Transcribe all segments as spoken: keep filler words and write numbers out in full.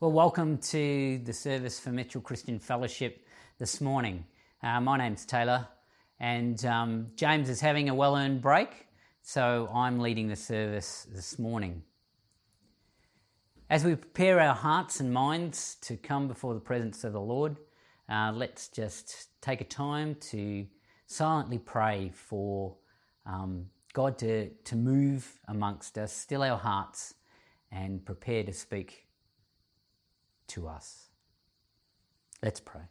Well, welcome to the service for Mitchell Christian Fellowship this morning. Uh, my name's Taylor, and um, James is having a well-earned break, so I'm leading the service this morning. As we prepare our hearts and minds to come before the presence of the Lord, uh, let's just take a time to silently pray for um, God to, to move amongst us, still our hearts, and prepare to speak to us. Let's pray.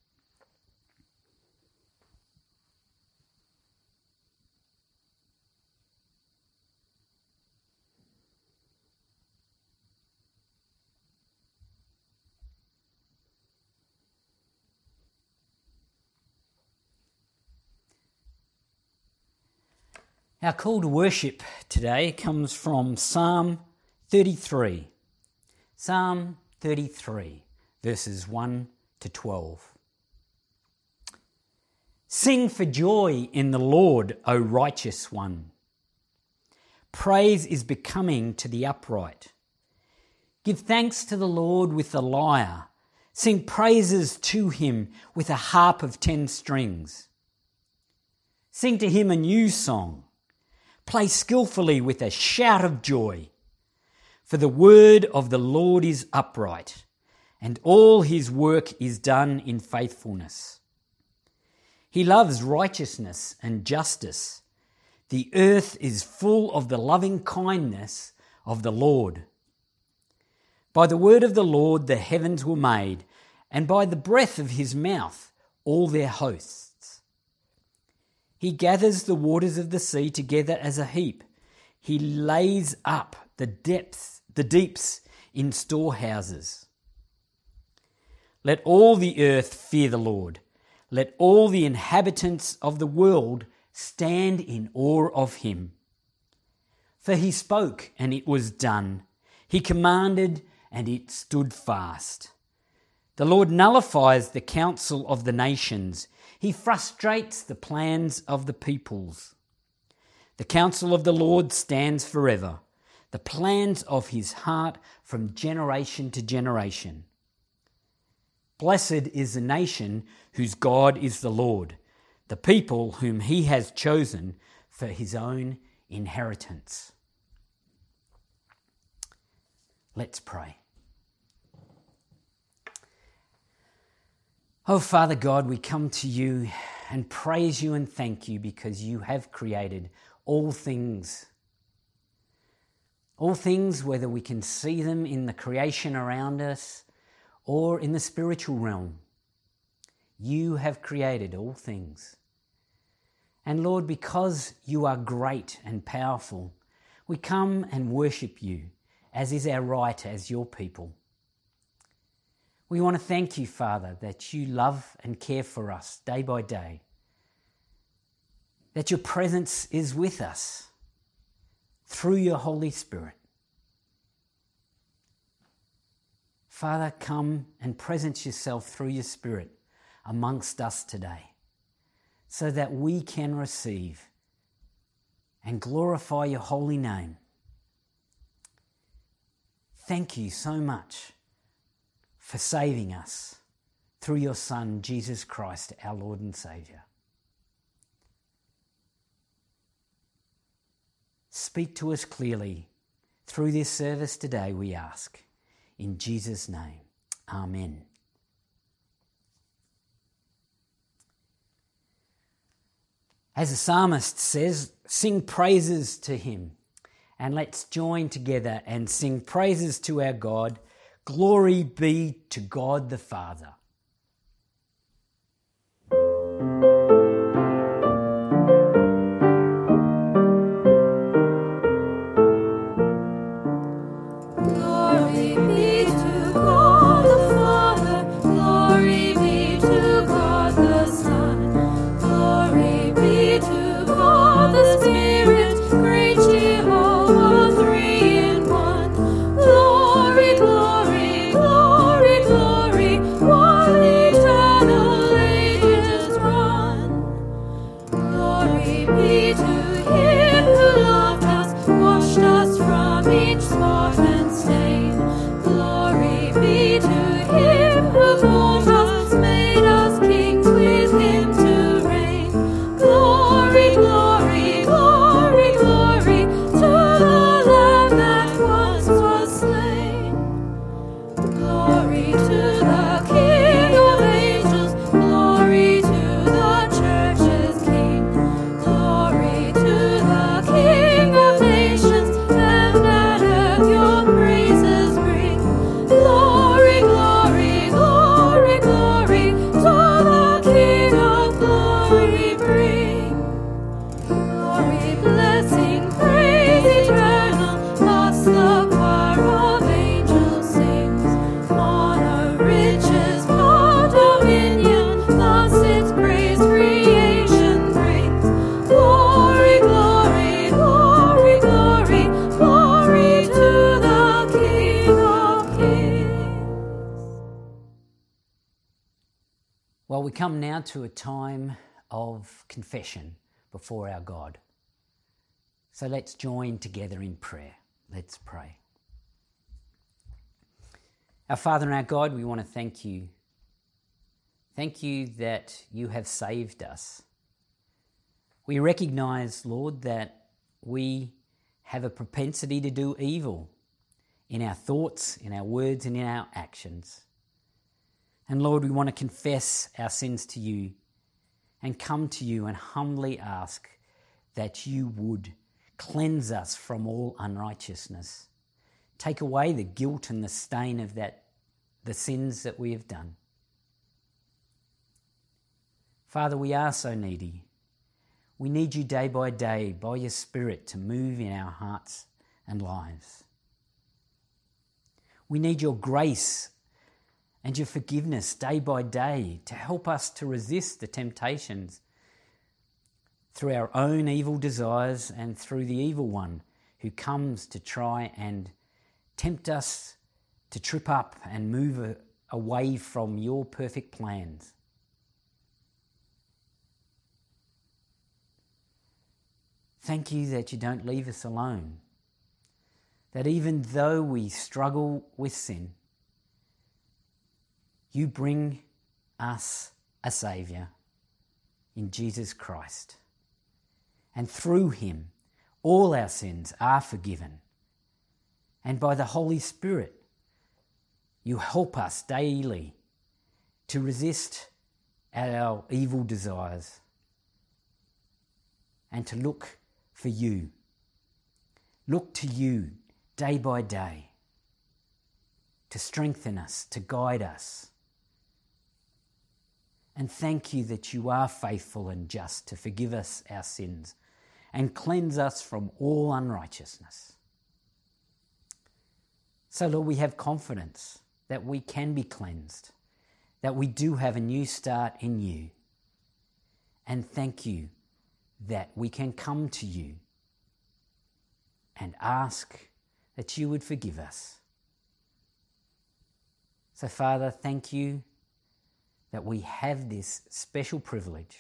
Our call to worship today comes from Psalm thirty-three. Psalm thirty-three, verses one to twelve. Sing for joy in the Lord, O righteous one. Praise is becoming to the upright. Give thanks to the Lord with the lyre. Sing praises to him with a harp of ten strings. Sing to him a new song. Play skillfully with a shout of joy. For the word of the Lord is upright, and all his work is done in faithfulness. He loves righteousness and justice. The earth is full of the loving kindness of the Lord. By the word of the Lord the heavens were made, and by the breath of his mouth all their hosts. He gathers the waters of the sea together as a heap. He lays up the depths the deeps in storehouses. Let all the earth fear the Lord. Let all the inhabitants of the world stand in awe of him. For he spoke, and it was done. He commanded, and it stood fast. The Lord nullifies the counsel of the nations. He frustrates the plans of the peoples. The counsel of the Lord stands forever, the plans of his heart from generation to generation. Blessed is the nation whose God is the Lord, the people whom he has chosen for his own inheritance. Let's pray. Oh, Father God, we come to you and praise you and thank you because you have created all things. All things, whether we can see them in the creation around us or in the spiritual realm. You have created all things. And Lord, because you are great and powerful, we come and worship you, as is our right as your people. We want to thank you, Father, that you love and care for us day by day, that your presence is with us through your Holy Spirit. Father, come and presence yourself through your Spirit amongst us today so that we can receive and glorify your holy name. Thank you so much for saving us through your Son, Jesus Christ, our Lord and Saviour. Speak to us clearly through this service today, we ask. In Jesus' name, amen. As the psalmist says, sing praises to him. And let's join together and sing praises to our God. Glory be to God the Father. Glory, glory, glory, glory, we come now to a time of confession before our God. So let's join together in prayer. Let's pray. Our Father and our God, we want to thank you. Thank you that you have saved us. We recognise, Lord, that we have a propensity to do evil in our thoughts, in our words, and in our actions. And Lord, we want to confess our sins to you and come to you and humbly ask that you would cleanse us from all unrighteousness. Take away the guilt and the stain of that, the sins that we have done. Father, we are so needy. We need you day by day, by your Spirit, to move in our hearts and lives. We need your grace and your forgiveness day by day to help us to resist the temptations through our own evil desires and through the evil one who comes to try and tempt us to trip up and move away from your perfect plans. Thank you that you don't leave us alone, that even though we struggle with sin, you bring us a Saviour in Jesus Christ. And through him, all our sins are forgiven. And by the Holy Spirit, you help us daily to resist our evil desires and to look for you. Look to you day by day to strengthen us, to guide us. And thank you that you are faithful and just to forgive us our sins and cleanse us from all unrighteousness. So, Lord, we have confidence that we can be cleansed, that we do have a new start in you. And thank you that we can come to you and ask that you would forgive us. So, Father, thank you that we have this special privilege.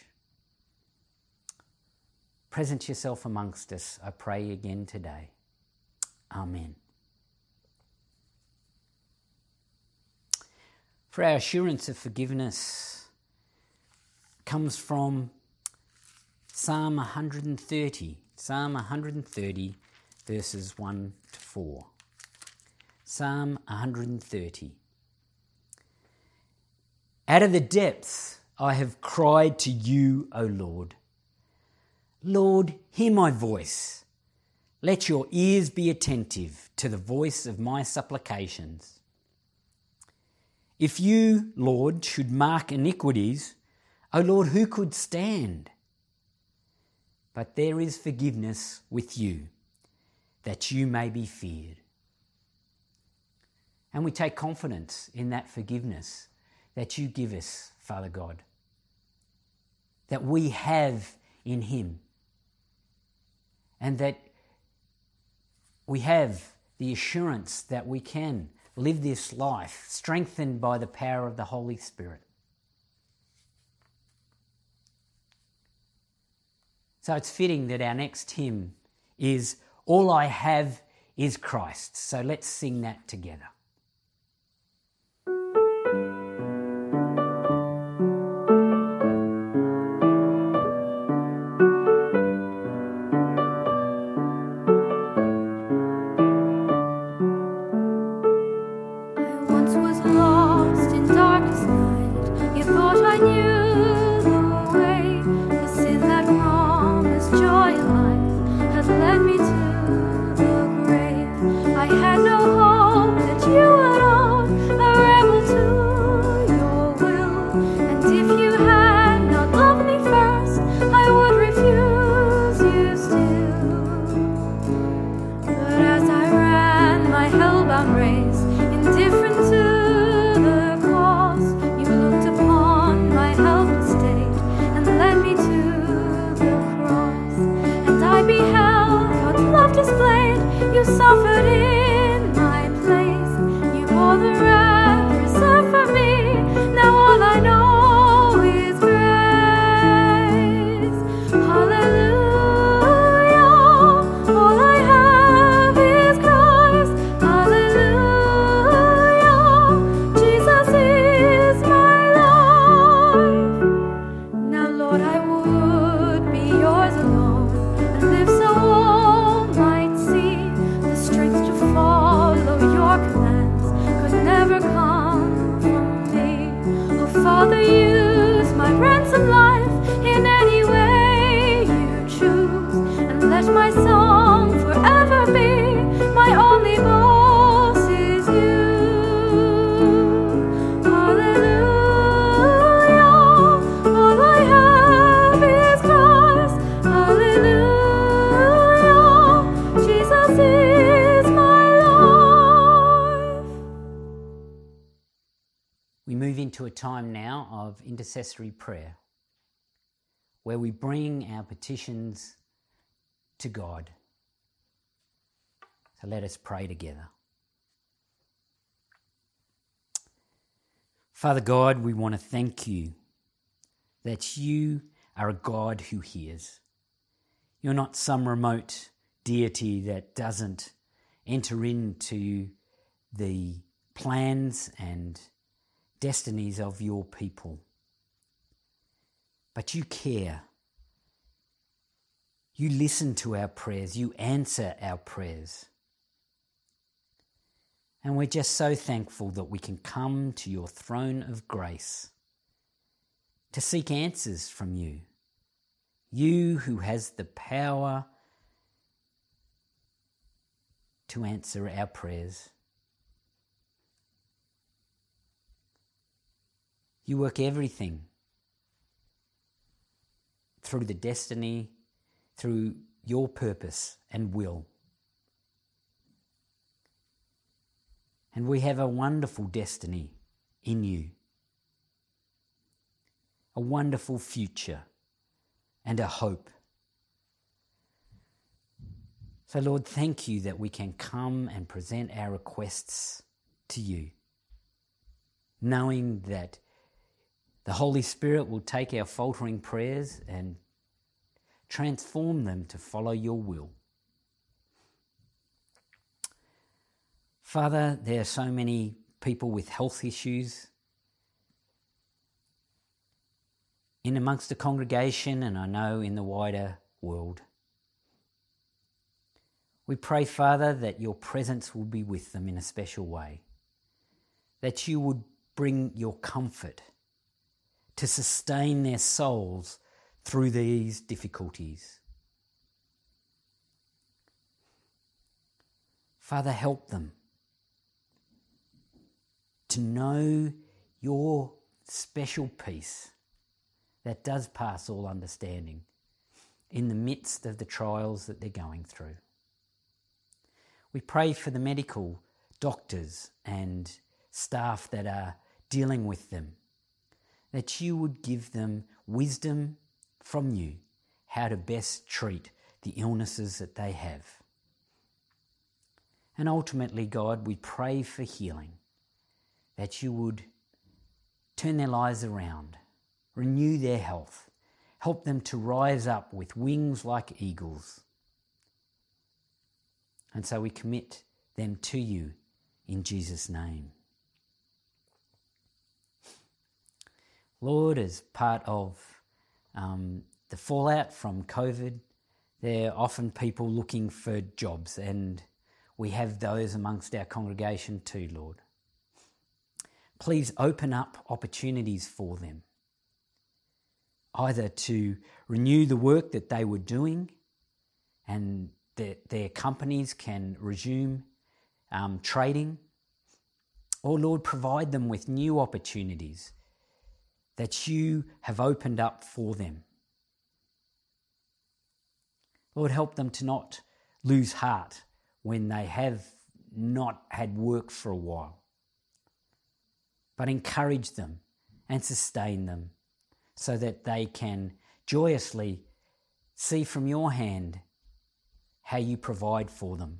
Present yourself amongst us, I pray again today. Amen. For our assurance of forgiveness comes from Psalm one hundred thirty. Psalm one hundred thirty, verses one to four. Psalm one hundred thirty. Out of the depths I have cried to you, O Lord. Lord, hear my voice. Let your ears be attentive to the voice of my supplications. If you, Lord, should mark iniquities, O Lord, who could stand? But there is forgiveness with you, that you may be feared. And we take confidence in that forgiveness that you give us, Father God, that we have in him, and that we have the assurance that we can live this life strengthened by the power of the Holy Spirit. So it's fitting that our next hymn is All I Have is Christ. So let's sing that together. Led me to the grave. I had no hope that you time now of intercessory prayer, where we bring our petitions to God. So let us pray together. Father God, we want to thank you that you are a God who hears. You're not some remote deity that doesn't enter into the plans and destinies of your people. But you care. You listen to our prayers. You answer our prayers. And we're just so thankful that we can come to your throne of grace to seek answers from you. You who has the power to answer our prayers. You work everything through the destiny, through your purpose and will. And we have a wonderful destiny in you, a wonderful future and a hope. So Lord, thank you that we can come and present our requests to you, knowing that the Holy Spirit will take our faltering prayers and transform them to follow your will. Father, there are so many people with health issues in amongst the congregation, and I know in the wider world. We pray, Father, that your presence will be with them in a special way, that you would bring your comfort to sustain their souls through these difficulties. Father, help them to know your special peace that does pass all understanding in the midst of the trials that they're going through. We pray for the medical doctors and staff that are dealing with them, that you would give them wisdom from you how to best treat the illnesses that they have. And ultimately, God, we pray for healing, that you would turn their lives around, renew their health, help them to rise up with wings like eagles. And so we commit them to you in Jesus' name. Lord, as part of um, the fallout from COVID, there are often people looking for jobs, and we have those amongst our congregation too, Lord. Please open up opportunities for them, either to renew the work that they were doing and that their companies can resume um, trading, or Lord, provide them with new opportunities that you have opened up for them. Lord, help them to not lose heart when they have not had work for a while, but encourage them and sustain them so that they can joyously see from your hand how you provide for them.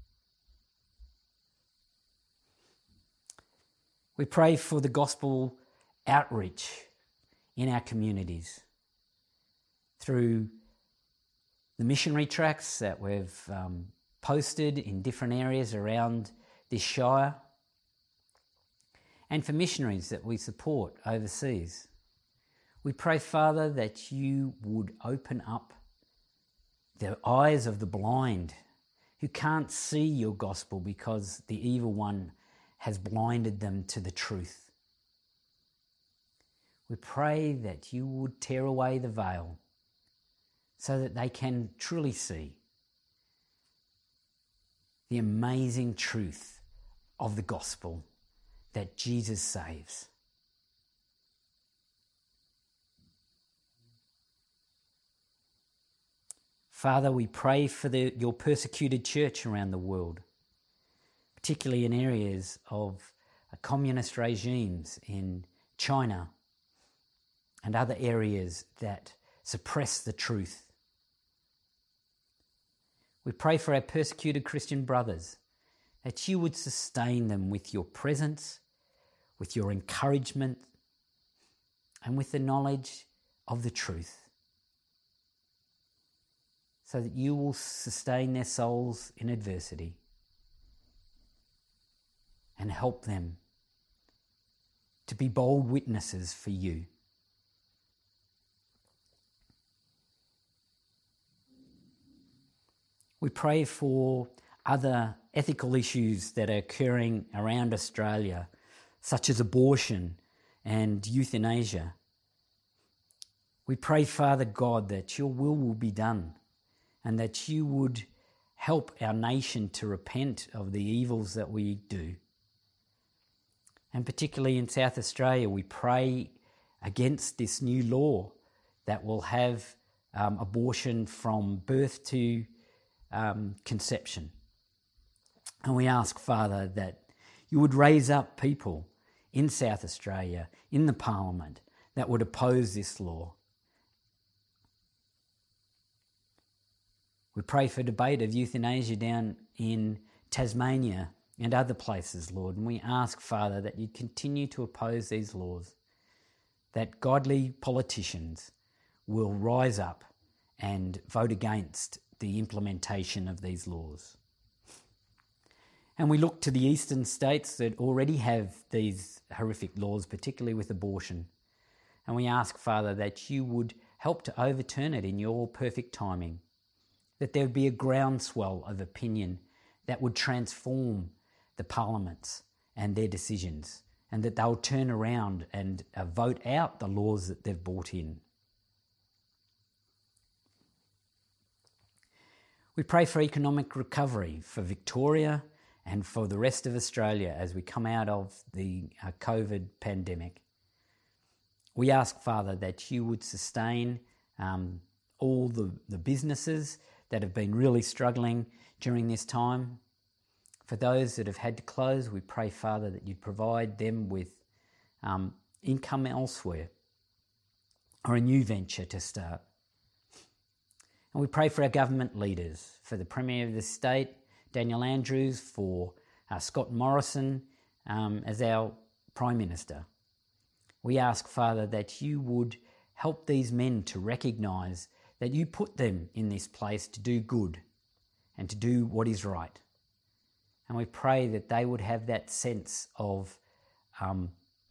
We pray for the gospel outreach in our communities through the missionary tracts that we've um, posted in different areas around this shire, and for missionaries that we support overseas. We pray, Father, that you would open up the eyes of the blind who can't see your gospel because the evil one has blinded them to the truth. We pray that you would tear away the veil so that they can truly see the amazing truth of the gospel that Jesus saves. Father, we pray for the, your persecuted church around the world, particularly in areas of communist regimes in China, and other areas that suppress the truth. We pray for our persecuted Christian brothers, that you would sustain them with your presence, with your encouragement, and with the knowledge of the truth, so that you will sustain their souls in adversity and help them to be bold witnesses for you. We pray for other ethical issues that are occurring around Australia, such as abortion and euthanasia. We pray, Father God, that your will will be done and that you would help our nation to repent of the evils that we do. And particularly in South Australia, we pray against this new law that will have um, abortion from birth to um, conception. And we ask, Father, that you would raise up people in South Australia, in the Parliament, that would oppose this law. We pray for debate of euthanasia down in Tasmania and other places, Lord, and we ask, Father, that you continue to oppose these laws, that godly politicians will rise up and vote against the implementation of these laws. And we look to the eastern states that already have these horrific laws, particularly with abortion. And we ask, Father, that you would help to overturn it in your perfect timing, that there would be a groundswell of opinion that would transform the parliaments and their decisions, and that they'll turn around and uh, vote out the laws that they've brought in. We pray for economic recovery for Victoria and for the rest of Australia as we come out of the uh, COVID pandemic. We ask, Father, that you would sustain um, all the, the businesses that have been really struggling during this time. For those that have had to close, we pray, Father, that you'd provide them with um, income elsewhere or a new venture to start. And we pray for our government leaders, for the Premier of the state, Daniel Andrews, for uh, Scott Morrison um, as our Prime Minister. We ask, Father, that you would help these men to recognise that you put them in this place to do good and to do what is right. And we pray that they would have that sense of um,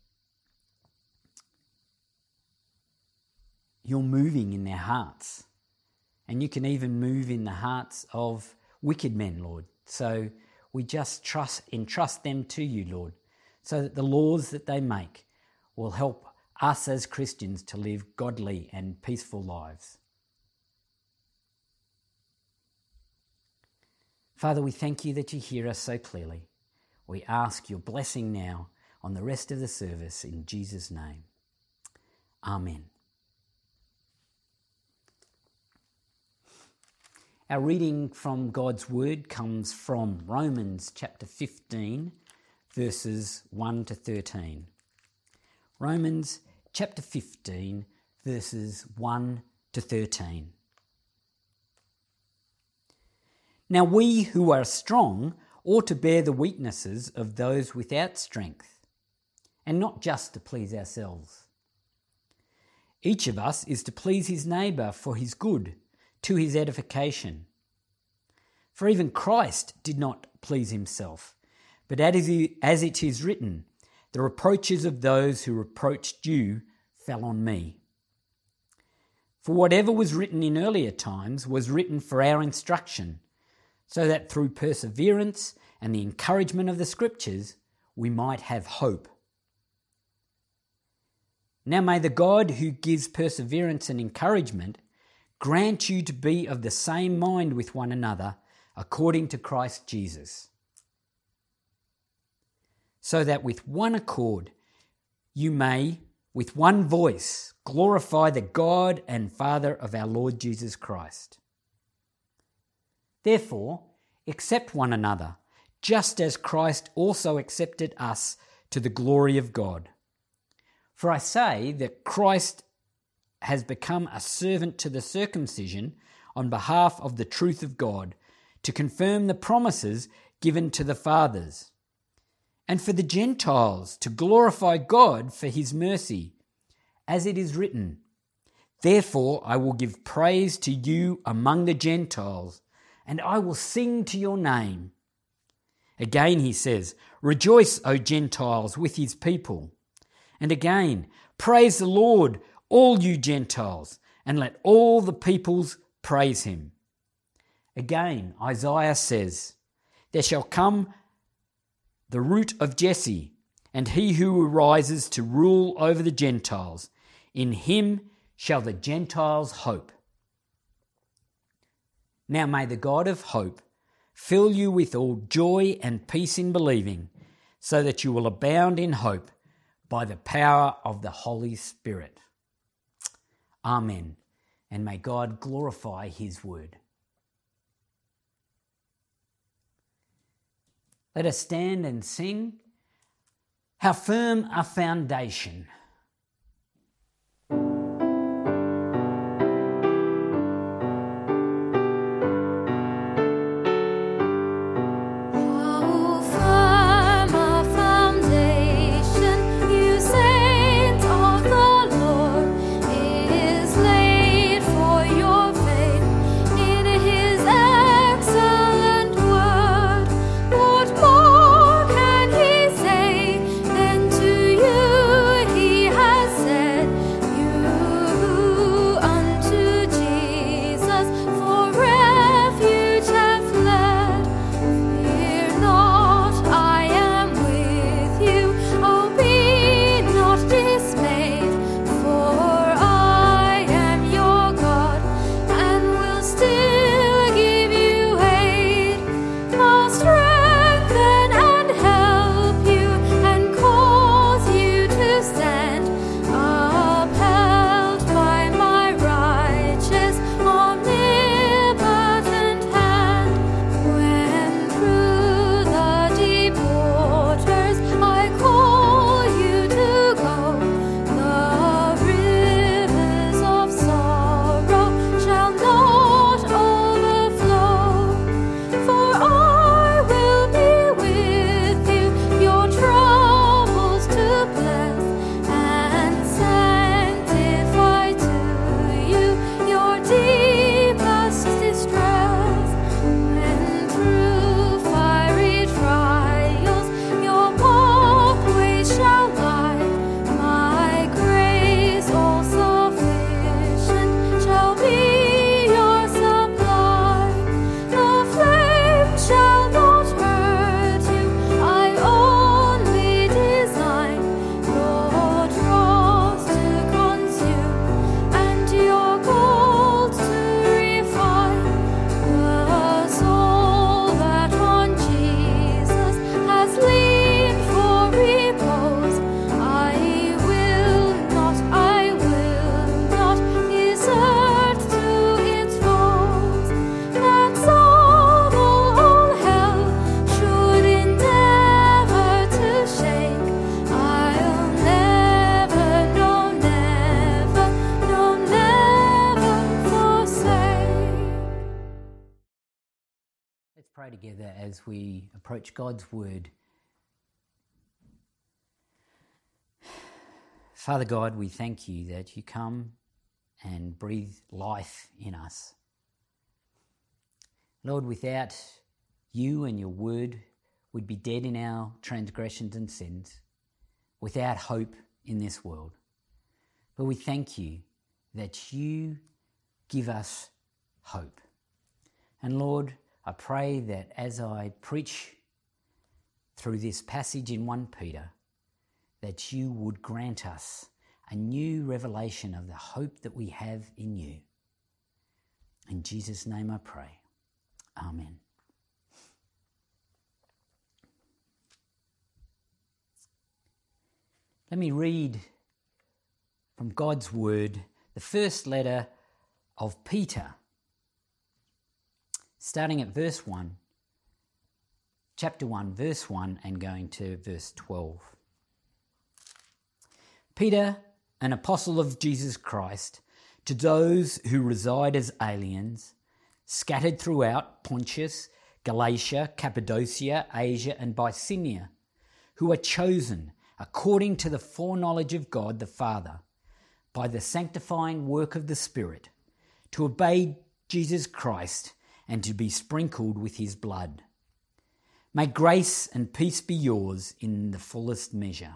you're moving in their hearts. And you can even move in the hearts of wicked men, Lord. So we just trust, entrust them to you, Lord, so that the laws that they make will help us as Christians to live godly and peaceful lives. Father, we thank you that you hear us so clearly. We ask your blessing now on the rest of the service in Jesus' name. Amen. Our reading from God's Word comes from Romans chapter fifteen, verses one to thirteen. Romans chapter fifteen, verses one to thirteen. Now we who are strong ought to bear the weaknesses of those without strength, and not just to please ourselves. Each of us is to please his neighbour for his good, to his edification. For even Christ did not please himself, but as it is written, the reproaches of those who reproached you fell on me. For whatever was written in earlier times was written for our instruction, so that through perseverance and the encouragement of the Scriptures we might have hope. Now may the God who gives perseverance and encouragement grant you to be of the same mind with one another according to Christ Jesus, so that with one accord you may, with one voice, glorify the God and Father of our Lord Jesus Christ. Therefore, accept one another, just as Christ also accepted us to the glory of God. For I say that Christ has become a servant to the circumcision on behalf of the truth of God, to confirm the promises given to the fathers, and for the Gentiles to glorify God for his mercy, as it is written, "Therefore I will give praise to you among the Gentiles, and I will sing to your name." Again he says, "Rejoice, O Gentiles, with his people." And again, "Praise the Lord, all you Gentiles, and let all the peoples praise him." Again, Isaiah says, "There shall come the root of Jesse, and he who arises to rule over the Gentiles. In him shall the Gentiles hope." Now may the God of hope fill you with all joy and peace in believing, so that you will abound in hope by the power of the Holy Spirit. Amen. And may God glorify his word. Let us stand and sing, "How Firm a Foundation." Pray together as we approach God's word. Father God, we thank you that you come and breathe life in us. Lord, without you and your word, we'd be dead in our transgressions and sins, without hope in this world. But we thank you that you give us hope. And Lord, I pray that as I preach through this passage in First Peter, that you would grant us a new revelation of the hope that we have in you. In Jesus' name I pray. Amen. Let me read from God's word the first letter of Peter, starting at verse one, chapter one, verse one, and going to verse twelve. Peter, an apostle of Jesus Christ, to those who reside as aliens, scattered throughout Pontus, Galatia, Cappadocia, Asia, and Bithynia, who are chosen according to the foreknowledge of God the Father, by the sanctifying work of the Spirit, to obey Jesus Christ and to be sprinkled with his blood. May grace and peace be yours in the fullest measure.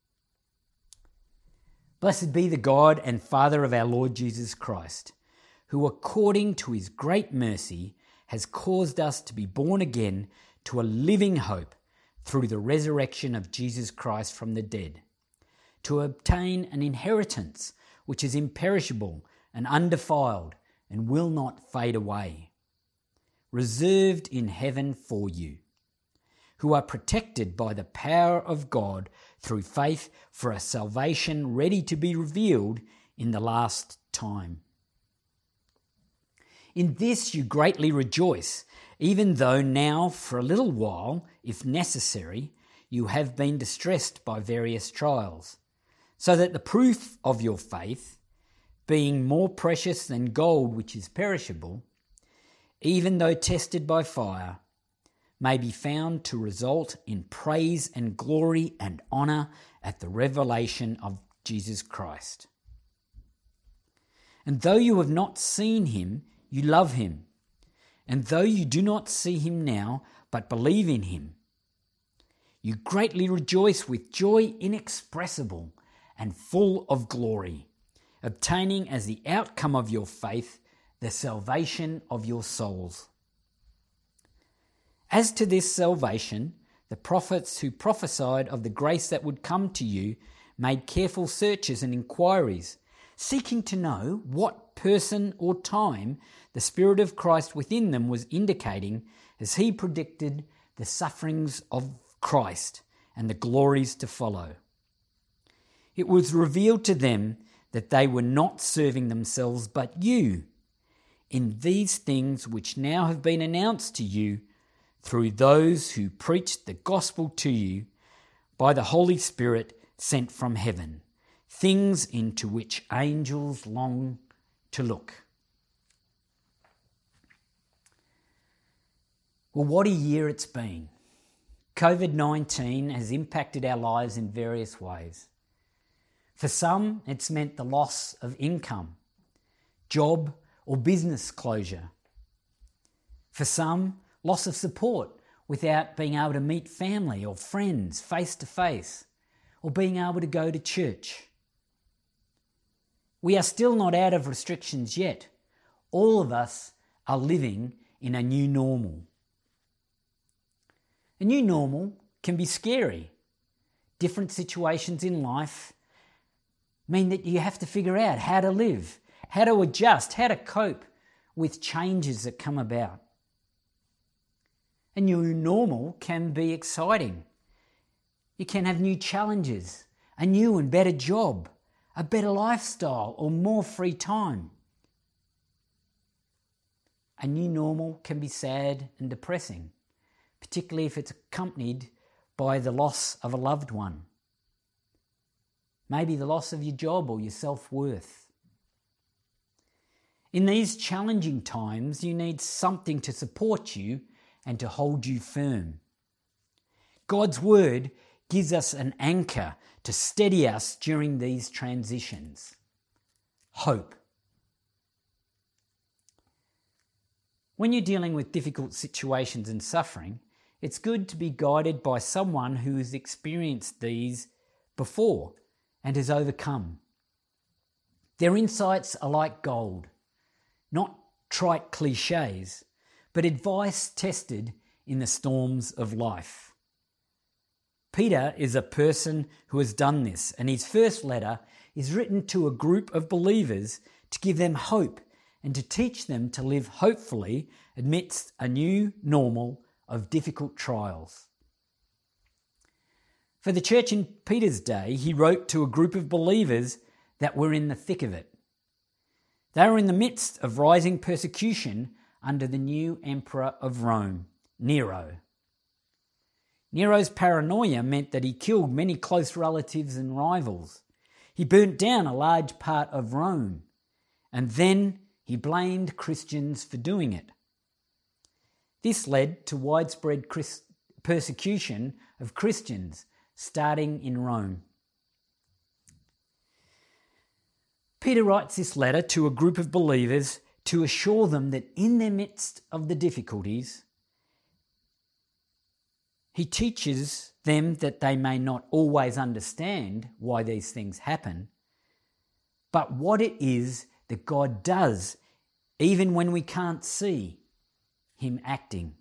Blessed be the God and Father of our Lord Jesus Christ, who according to his great mercy has caused us to be born again to a living hope through the resurrection of Jesus Christ from the dead, to obtain an inheritance which is imperishable and undefiled and will not fade away, reserved in heaven for you, who are protected by the power of God through faith for a salvation ready to be revealed in the last time. In this you greatly rejoice, even though now for a little while, if necessary, you have been distressed by various trials, so that the proof of your faith, being more precious than gold which is perishable, even though tested by fire, may be found to result in praise and glory and honour at the revelation of Jesus Christ. And though you have not seen him, you love him. And though you do not see him now, but believe in him, you greatly rejoice with joy inexpressible and full of glory, obtaining as the outcome of your faith the salvation of your souls. As to this salvation, the prophets who prophesied of the grace that would come to you made careful searches and inquiries, seeking to know what person or time the Spirit of Christ within them was indicating as he predicted the sufferings of Christ and the glories to follow. It was revealed to them that they were not serving themselves but you, in these things which now have been announced to you through those who preached the gospel to you by the Holy Spirit sent from heaven, things into which angels long to look. Well, what a year it's been. covid nineteen has impacted our lives in various ways. For some, it's meant the loss of income, job or business closure. For some, loss of support without being able to meet family or friends face to face, or being able to go to church. We are still not out of restrictions yet. All of us are living in a new normal. A new normal can be scary. Different situations in life mean that you have to figure out how to live, how to adjust, how to cope with changes that come about. A new normal can be exciting. You can have new challenges, a new and better job, a better lifestyle, or more free time. A new normal can be sad and depressing, particularly if it's accompanied by the loss of a loved one. Maybe the loss of your job or your self-worth. In these challenging times, you need something to support you and to hold you firm. God's word gives us an anchor to steady us during these transitions. Hope. When you're dealing with difficult situations and suffering, it's good to be guided by someone who has experienced these before and has overcome. Their insights are like gold, not trite cliches, but advice tested in the storms of life. Peter is a person who has done this, and his first letter is written to a group of believers to give them hope and to teach them to live hopefully amidst a new normal of difficult trials. For the church in Peter's day, he wrote to a group of believers that were in the thick of it. They were in the midst of rising persecution under the new emperor of Rome, Nero. Nero's paranoia meant that he killed many close relatives and rivals. He burnt down a large part of Rome, and then he blamed Christians for doing it. This led to widespread Christ- persecution of Christians, starting in Rome. Peter writes this letter to a group of believers to assure them that in the midst of the difficulties, he teaches them that they may not always understand why these things happen, but what it is that God does, even when we can't see him acting.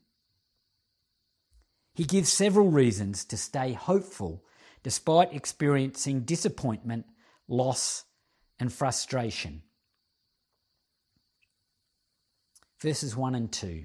He gives several reasons to stay hopeful despite experiencing disappointment, loss, and frustration. Verses one and two.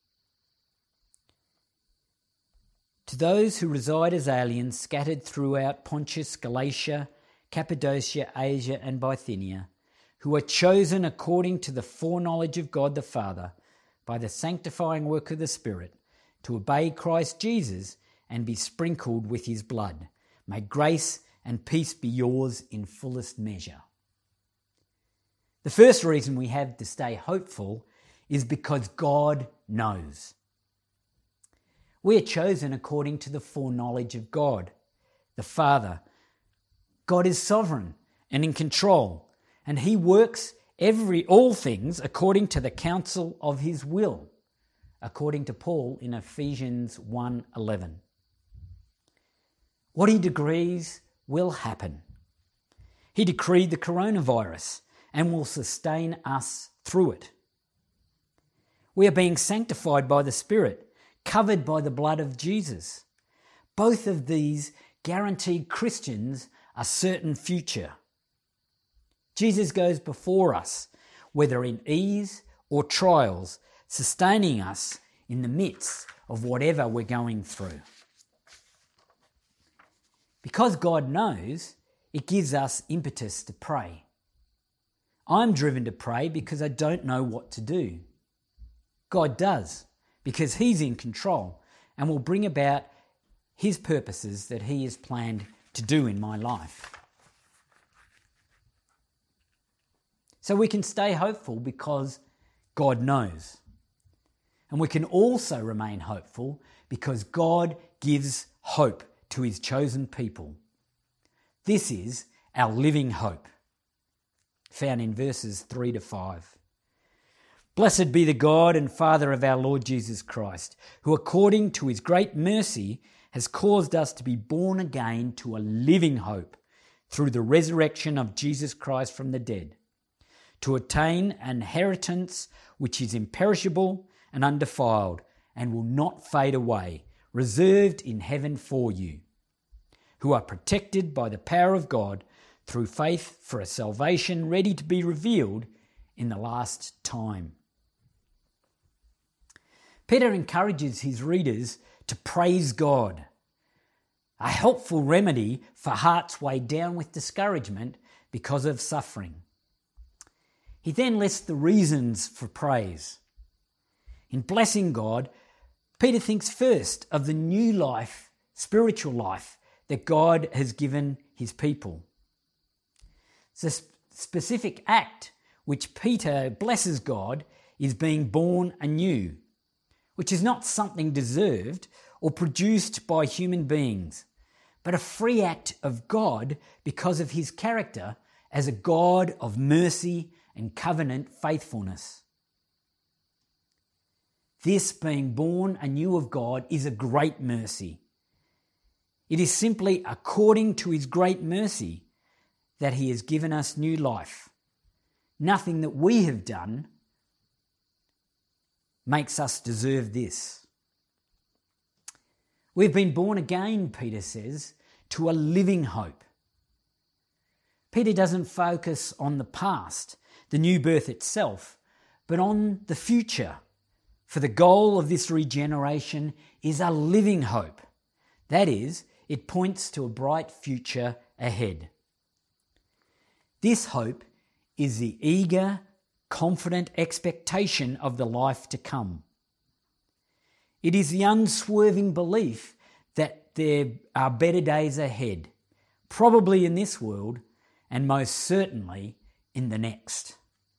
To those who reside as aliens scattered throughout Pontus, Galatia, Cappadocia, Asia, and Bithynia, who are chosen according to the foreknowledge of God the Father, by the sanctifying work of the Spirit, to obey Christ Jesus and be sprinkled with his blood. May grace and peace be yours in fullest measure. The first reason we have to stay hopeful is because God knows. We are chosen according to the foreknowledge of God, the Father. God is sovereign and in control, and he works every all things according to the counsel of his will, according to Paul in Ephesians one eleven. What he decrees will happen. He decreed the coronavirus and will sustain us through it. We are being sanctified by the Spirit, covered by the blood of Jesus. Both of these guaranteed Christians a certain future. Jesus goes before us, whether in ease or trials, sustaining us in the midst of whatever we're going through. Because God knows, it gives us impetus to pray. I'm driven to pray because I don't know what to do. God does, because he's in control and will bring about his purposes that he has planned to do in my life. So we can stay hopeful because God knows. And we can also remain hopeful because God gives hope to his chosen people. This is our living hope, found in verses three to five. Blessed be the God and Father of our Lord Jesus Christ, who according to his great mercy has caused us to be born again to a living hope through the resurrection of Jesus Christ from the dead, to attain an inheritance which is imperishable and undefiled and will not fade away, reserved in heaven for you, who are protected by the power of God through faith for a salvation ready to be revealed in the last time. Peter encourages his readers to praise God, a helpful remedy for hearts weighed down with discouragement because of suffering. He then lists the reasons for praise. In blessing God, Peter thinks first of the new life, spiritual life, that God has given his people. The specific act which Peter blesses God is being born anew, which is not something deserved or produced by human beings, but a free act of God because of his character as a God of mercy and covenant faithfulness. This being born anew of God is a great mercy. It is simply according to his great mercy that he has given us new life. Nothing that we have done makes us deserve this. We've been born again, Peter says, to a living hope. Peter doesn't focus on the past, the new birth itself, but on the future. For the goal of this regeneration is a living hope. That is, it points to a bright future ahead. This hope is the eager, confident expectation of the life to come. It is the unswerving belief that there are better days ahead, probably in this world, and most certainly in the next.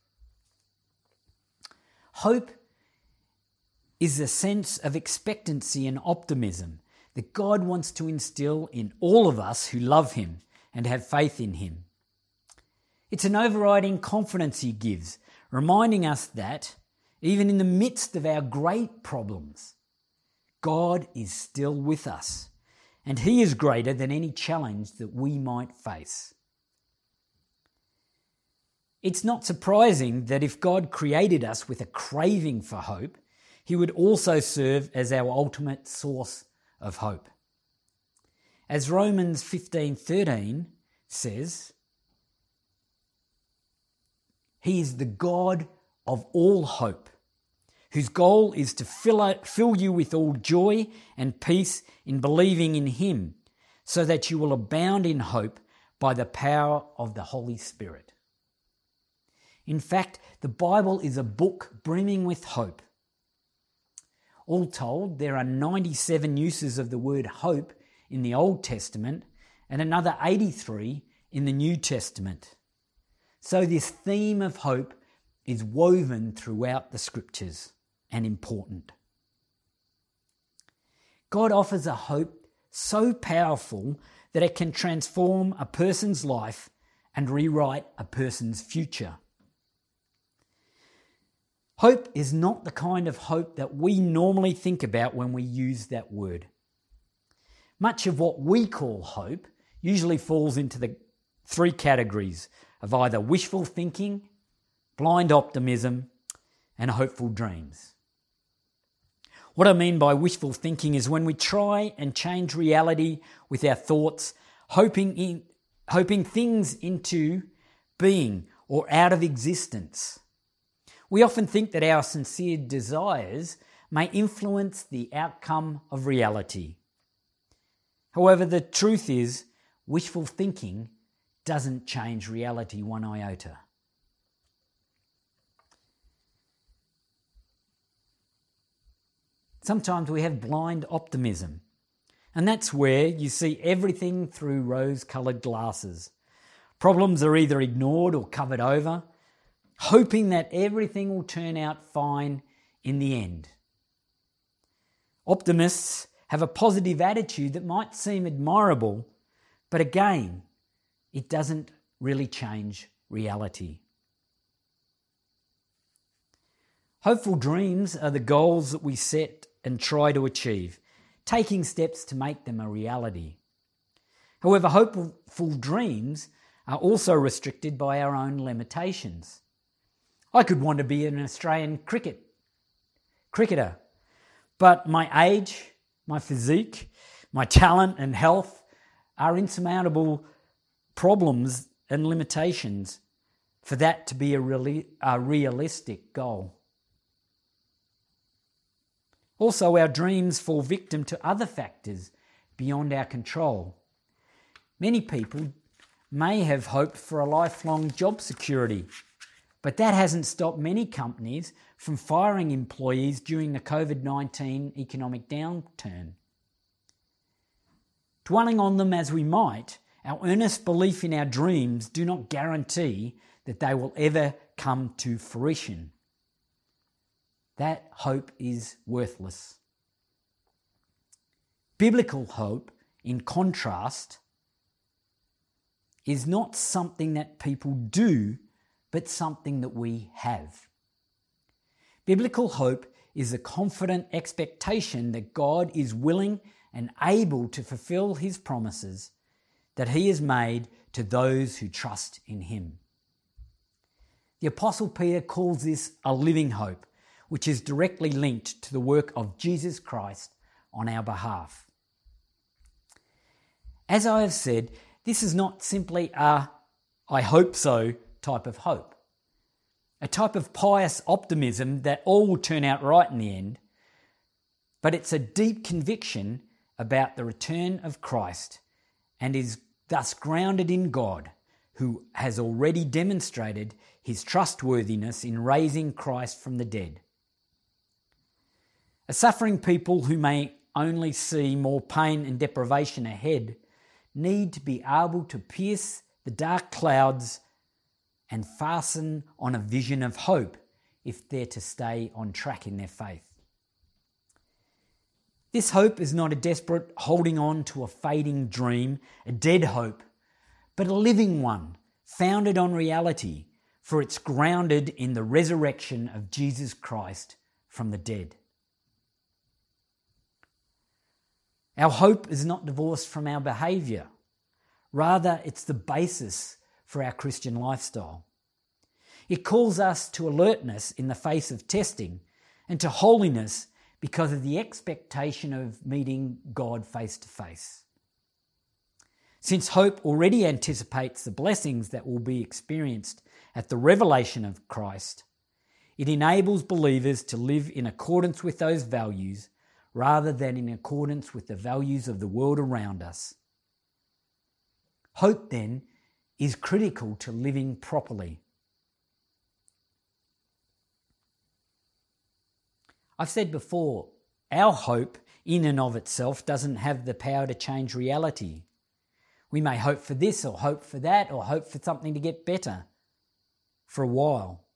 Hope is a sense of expectancy and optimism that God wants to instill in all of us who love Him and have faith in Him. It's an overriding confidence He gives, reminding us that, even in the midst of our great problems, God is still with us, and He is greater than any challenge that we might face. It's not surprising that if God created us with a craving for hope, He would also serve as our ultimate source of hope. As Romans fifteen thirteen says, He is the God of all hope, whose goal is to fill, out, fill you with all joy and peace in believing in Him, so that you will abound in hope by the power of the Holy Spirit. In fact, the Bible is a book brimming with hope. All told, there are ninety-seven uses of the word hope in the Old Testament and another eighty-three in the New Testament. So this theme of hope is woven throughout the Scriptures and important. God offers a hope so powerful that it can transform a person's life and rewrite a person's future. Hope is not the kind of hope that we normally think about when we use that word. Much of what we call hope usually falls into the three categories of either wishful thinking, blind optimism, and hopeful dreams. What I mean by wishful thinking is when we try and change reality with our thoughts, hoping in, hoping things into being or out of existence. We often think that our sincere desires may influence the outcome of reality. However, the truth is, wishful thinking doesn't change reality one iota. Sometimes we have blind optimism, and that's where you see everything through rose-coloured glasses. Problems are either ignored or covered over, hoping that everything will turn out fine in the end. Optimists have a positive attitude that might seem admirable, but again, it doesn't really change reality. Hopeful dreams are the goals that we set and try to achieve, taking steps to make them a reality. However, hopeful dreams are also restricted by our own limitations. I could want to be an Australian cricket cricketer, but my age, my physique, my talent and health are insurmountable problems and limitations for that to be a, really, a realistic goal. Also, our dreams fall victim to other factors beyond our control. Many people may have hoped for a lifelong job security, but that hasn't stopped many companies from firing employees during the covid nineteen economic downturn. Dwelling on them as we might, our earnest belief in our dreams do not guarantee that they will ever come to fruition. That hope is worthless. Biblical hope, in contrast, is not something that people do, but something that we have. Biblical hope is a confident expectation that God is willing and able to fulfill His promises that He has made to those who trust in Him. The Apostle Peter calls this a living hope, which is directly linked to the work of Jesus Christ on our behalf. As I have said, this is not simply a "I hope so" type of hope, a type of pious optimism that all will turn out right in the end, but it's a deep conviction about the return of Christ and is thus grounded in God, who has already demonstrated His trustworthiness in raising Christ from the dead. A suffering people who may only see more pain and deprivation ahead need to be able to pierce the dark clouds and fasten on a vision of hope if they're to stay on track in their faith. This hope is not a desperate holding on to a fading dream, a dead hope, but a living one, founded on reality, for it's grounded in the resurrection of Jesus Christ from the dead. Our hope is not divorced from our behaviour. Rather, it's the basis for our Christian lifestyle. It calls us to alertness in the face of testing and to holiness because of the expectation of meeting God face to face. Since hope already anticipates the blessings that will be experienced at the revelation of Christ, it enables believers to live in accordance with those values rather than in accordance with the values of the world around us. Hope, then, is critical to living properly. I've said before, our hope in and of itself doesn't have the power to change reality. We may hope for this or hope for that or hope for something to get better for a while.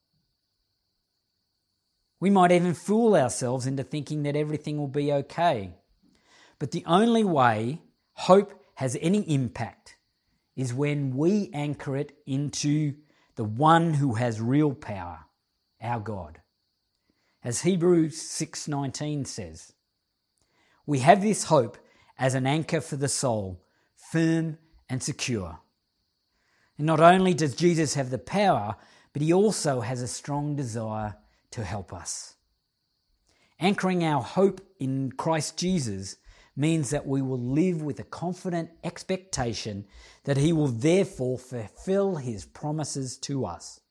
We might even fool ourselves into thinking that everything will be okay. But the only way hope has any impact is when we anchor it into the one who has real power, our God. As Hebrews six nineteen says, we have this hope as an anchor for the soul, firm and secure. And not only does Jesus have the power, but he also has a strong desire to help us. Anchoring our hope in Christ Jesus means that we will live with a confident expectation that he will therefore fulfill his promises to us.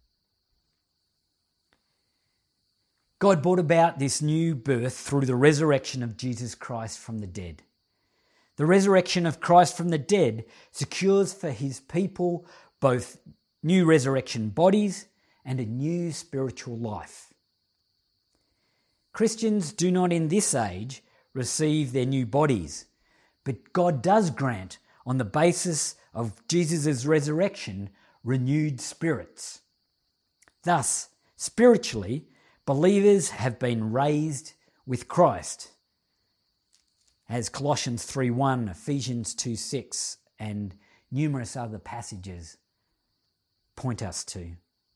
God brought about this new birth through the resurrection of Jesus Christ from the dead. The resurrection of Christ from the dead secures for his people both new resurrection bodies and a new spiritual life. Christians do not in this age receive their new bodies, but God does grant, on the basis of Jesus' resurrection, renewed spirits. Thus, spiritually, believers have been raised with Christ, as Colossians three one, Ephesians two six, and numerous other passages point us to.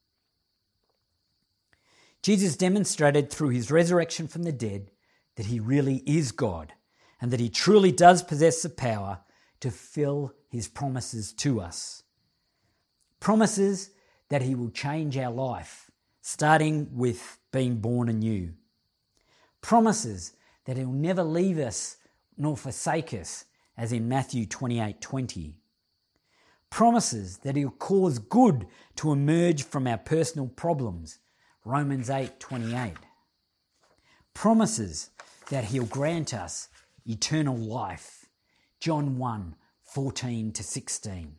Jesus demonstrated through his resurrection from the dead that he really is God and that he truly does possess the power to fulfill his promises to us. Promises that he will change our life, starting with being born anew. Promises that he'll never leave us nor forsake us, as in Matthew twenty-eight twenty. Promises that he'll cause good to emerge from our personal problems, Romans eight twenty-eight. Promises that he'll grant us eternal life, John one fourteen to sixteen.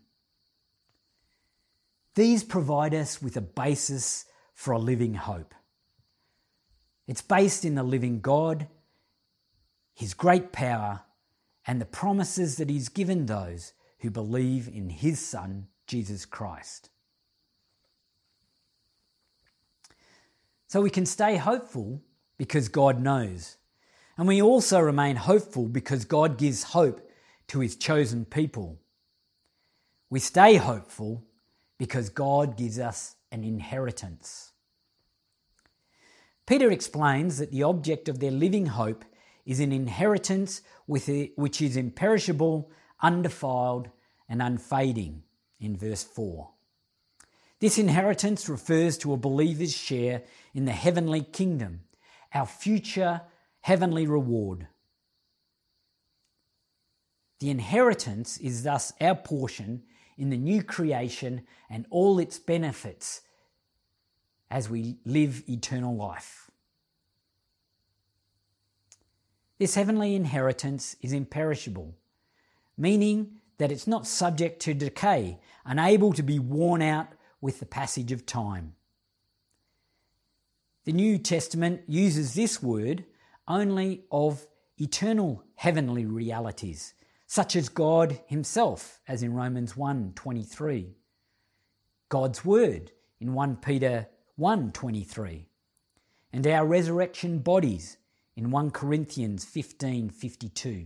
These provide us with a basis for a living hope. It's based in the living God, his great power, and the promises that he's given those who believe in his Son, Jesus Christ. So we can stay hopeful because God knows. And we also remain hopeful because God gives hope to his chosen people. We stay hopeful because God gives us an inheritance. Peter explains that the object of their living hope is an inheritance which is imperishable, undefiled, and unfading, in verse four. This inheritance refers to a believer's share in the heavenly kingdom, our future heavenly reward. The inheritance is thus our portion in the new creation and all its benefits as we live eternal life. This heavenly inheritance is imperishable, meaning that it's not subject to decay, unable to be worn out with the passage of time. The New Testament uses this word only of eternal heavenly realities, such as God himself, as in Romans one twenty-three, God's word in First Peter one twenty-three, and our resurrection bodies in First Corinthians fifteen fifty-two.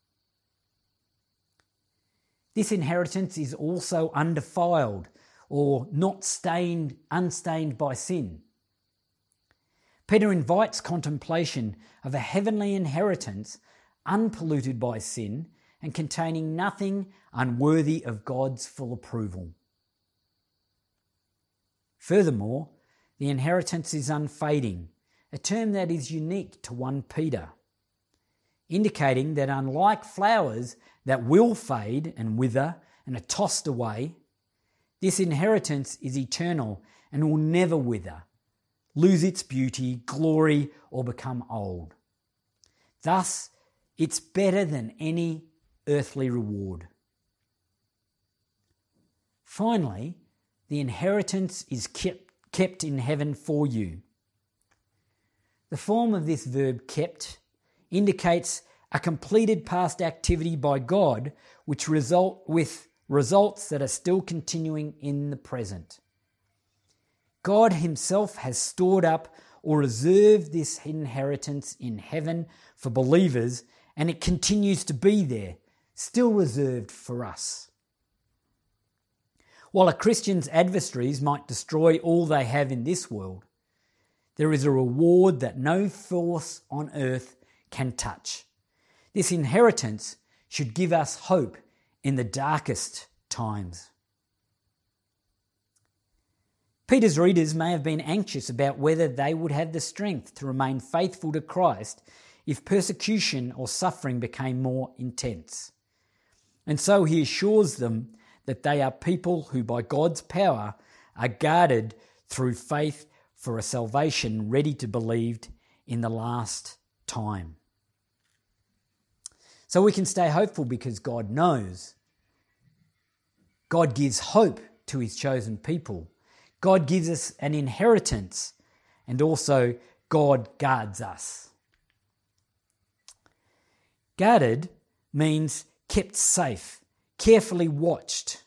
This inheritance is also undefiled or not stained, unstained by sin. Peter invites contemplation of a heavenly inheritance unpolluted by sin and containing nothing unworthy of God's full approval. Furthermore, the inheritance is unfading, a term that is unique to First Peter, indicating that unlike flowers that will fade and wither and are tossed away, this inheritance is eternal and will never wither, lose its beauty, glory, or become old. Thus, it's better than any earthly reward. Finally, the inheritance is kept, kept in heaven for you. The form of this verb kept indicates a completed past activity by God which result with results that are still continuing in the present. God himself has stored up or reserved this inheritance in heaven for believers, and it continues to be there, still reserved for us. While a Christian's adversaries might destroy all they have in this world, there is a reward that no force on earth can touch. This inheritance should give us hope in the darkest times. Peter's readers may have been anxious about whether they would have the strength to remain faithful to Christ if persecution or suffering became more intense. And so he assures them that they are people who by God's power are guarded through faith for a salvation ready to be believed in the last time. So we can stay hopeful because God knows. God gives hope to his chosen people. God gives us an inheritance, and also God guards us. Guarded means kept safe, carefully watched.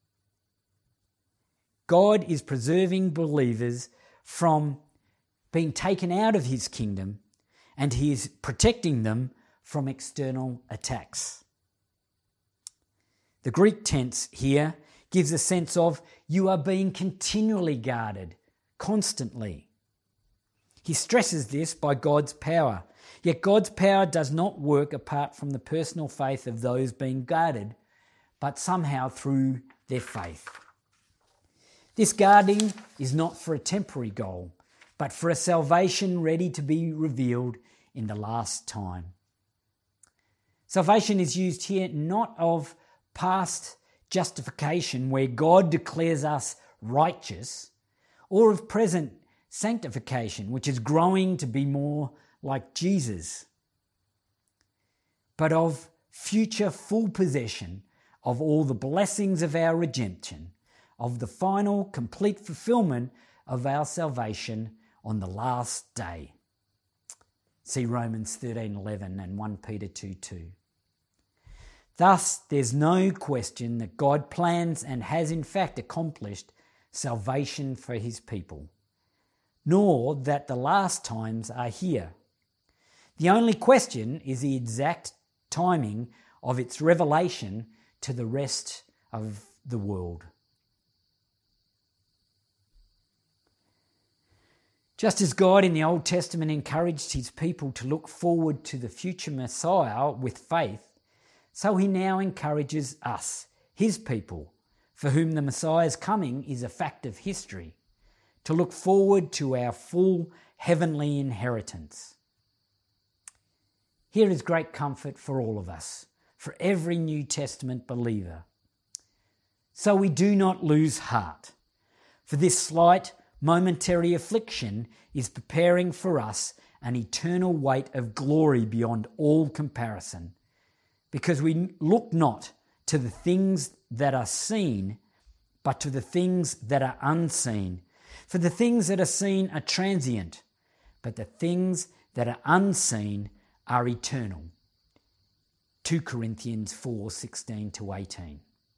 God is preserving believers from being taken out of his kingdom, and he is protecting them from external attacks. The Greek tense here gives a sense of you are being continually guarded, constantly. He stresses this by God's power. Yet God's power does not work apart from the personal faith of those being guarded, but somehow through their faith. This guarding is not for a temporary goal, but for a salvation ready to be revealed in the last time. Salvation is used here not of past justification where God declares us righteous, or of present sanctification, which is growing to be more like Jesus, but of future full possession of all the blessings of our redemption, of the final complete fulfillment of our salvation on the last day. See Romans thirteen eleven and First Peter two two. Thus, there's no question that God plans and has in fact accomplished salvation for his people, nor that the last times are here. The only question is the exact timing of its revelation to the rest of the world. Just as God in the Old Testament encouraged his people to look forward to the future Messiah with faith, so he now encourages us, his people, for whom the Messiah's coming is a fact of history, to look forward to our full heavenly inheritance. Here is great comfort for all of us, for every New Testament believer. So we do not lose heart, for this slight, momentary affliction is preparing for us an eternal weight of glory beyond all comparison, because we look not to the things that are seen, but to the things that are unseen. For the things that are seen are transient, but the things that are unseen are eternal. two Corinthians four sixteen to eighteen.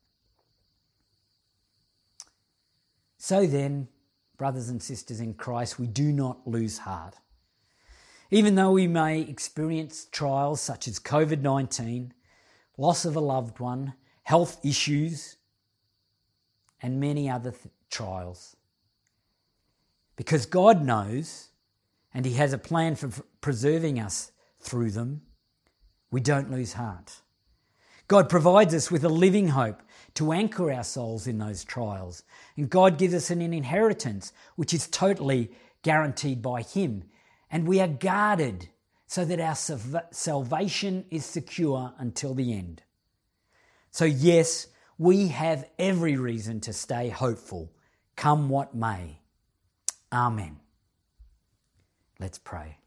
So then, brothers and sisters in Christ, we do not lose heart. Even though we may experience trials such as covid nineteen, loss of a loved one, health issues, and many other th- trials. Because God knows, and He has a plan for preserving us through them, we don't lose heart. God provides us with a living hope to anchor our souls in those trials. And God gives us an inheritance which is totally guaranteed by Him. And we are guarded so that our salvation is secure until the end. So yes, we have every reason to stay hopeful, come what may. Amen. Let's pray.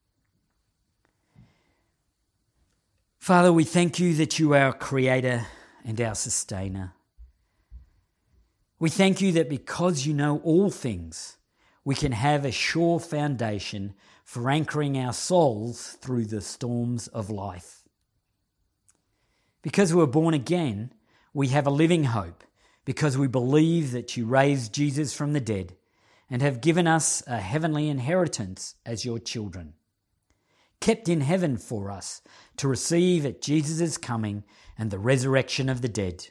Father, we thank you that you are our creator and our sustainer. We thank you that because you know all things, we can have a sure foundation for anchoring our souls through the storms of life. Because we're born again, we have a living hope, because we believe that you raised Jesus from the dead and have given us a heavenly inheritance as your children, kept in heaven for us to receive at Jesus' coming and the resurrection of the dead.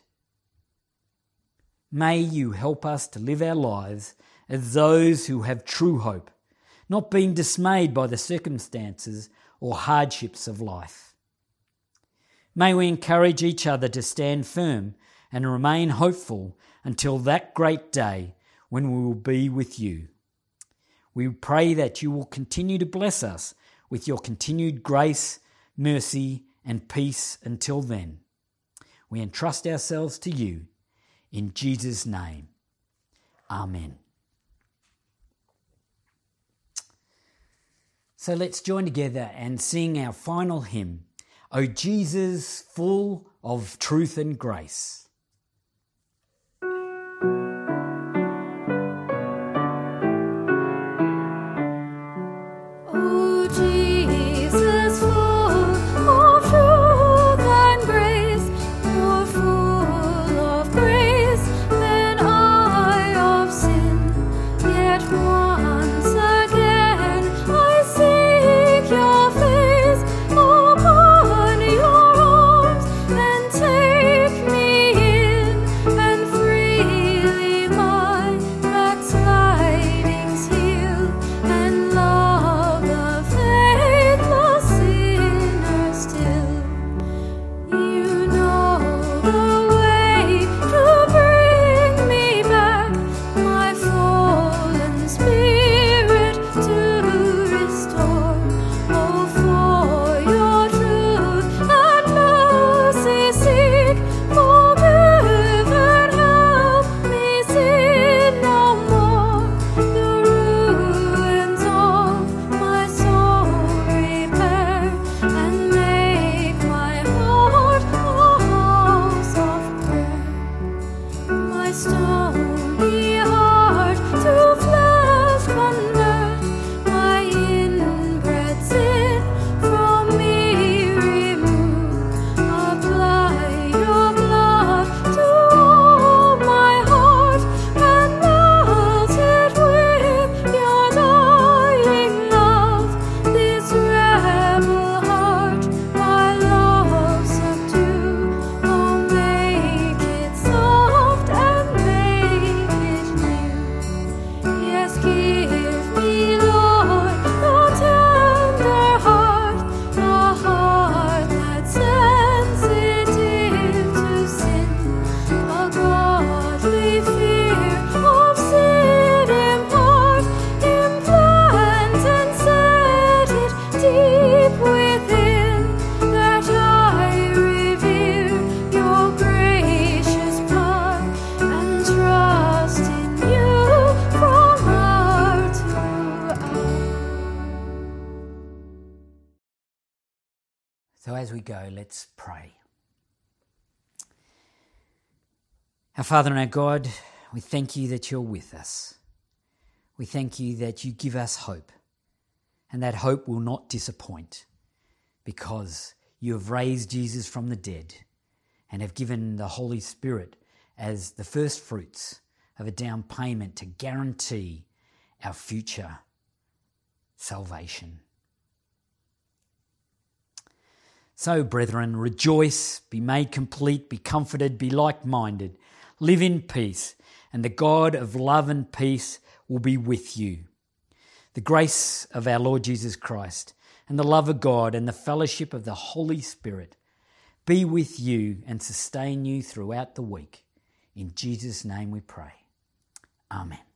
May you help us to live our lives as those who have true hope, not being dismayed by the circumstances or hardships of life. May we encourage each other to stand firm and remain hopeful until that great day when we will be with you. We pray that you will continue to bless us with your continued grace, mercy, and peace until then. We entrust ourselves to you in Jesus' name. Amen. So let's join together and sing our final hymn, O Jesus, full of truth and grace. So as we go, let's pray. Our Father and our God, we thank you that you're with us. We thank you that you give us hope, and that hope will not disappoint because you have raised Jesus from the dead and have given the Holy Spirit as the first fruits of a down payment to guarantee our future salvation. So, brethren, rejoice, be made complete, be comforted, be like-minded, live in peace, and the God of love and peace will be with you. The grace of our Lord Jesus Christ and the love of God and the fellowship of the Holy Spirit be with you and sustain you throughout the week. In Jesus' name we pray. Amen.